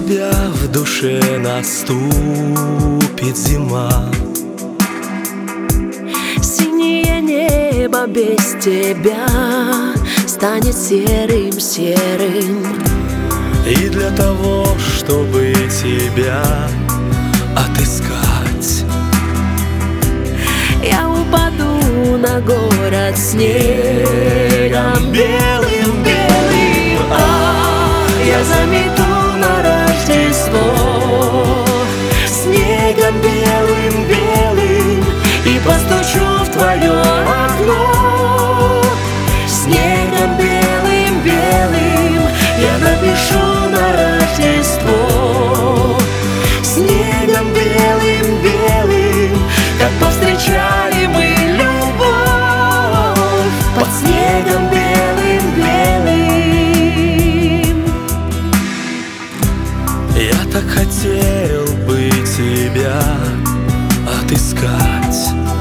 тебя в душе наступит зима. Синее небо без тебя станет серым-серым. И для того, чтобы тебя отыскать, я упаду на город снегом белым-белым. Я замету на Рождество снегом белым-белым и постучу в твое окно. Снегом белым-белым я напишу на Рождество. Снегом белым-белым, как повстречали мы любовь под снегом белым-белым. я так хотел бы тебя отыскать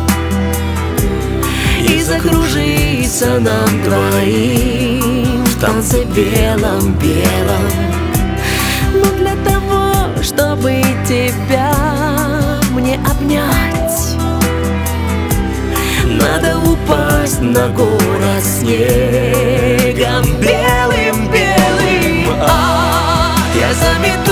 И закружиться нам двоим в танце белом-белом. Но для того, чтобы тебя мне обнять, надо упасть на город снегом белым-белым. Я замету